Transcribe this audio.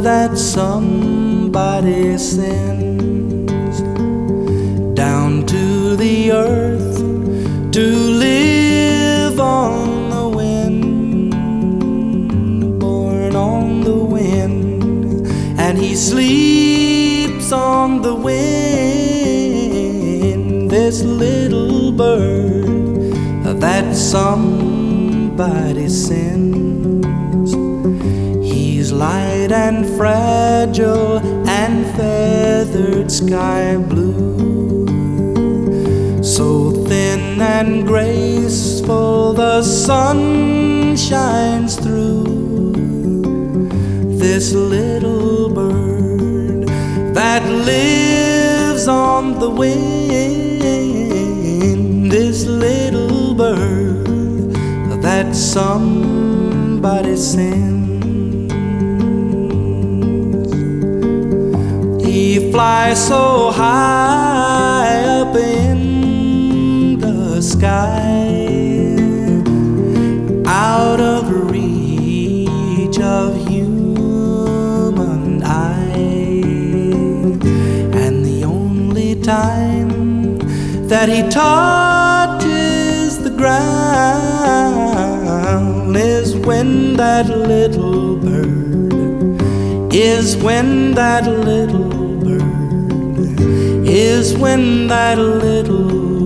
that somebody sends down to the earth to live on the wind, born on the wind, and he sleeps on the wind. This little bird that somebody sends, he's light and fragile and feathered sky blue, so thin and graceful the sun shines through. This little bird that lives on the wind, this little bird that somebody sends. He flies so high up in the sky, out of reach of human eye, and the only time that he touches the ground is when that little bird, is when that little bird, is when that little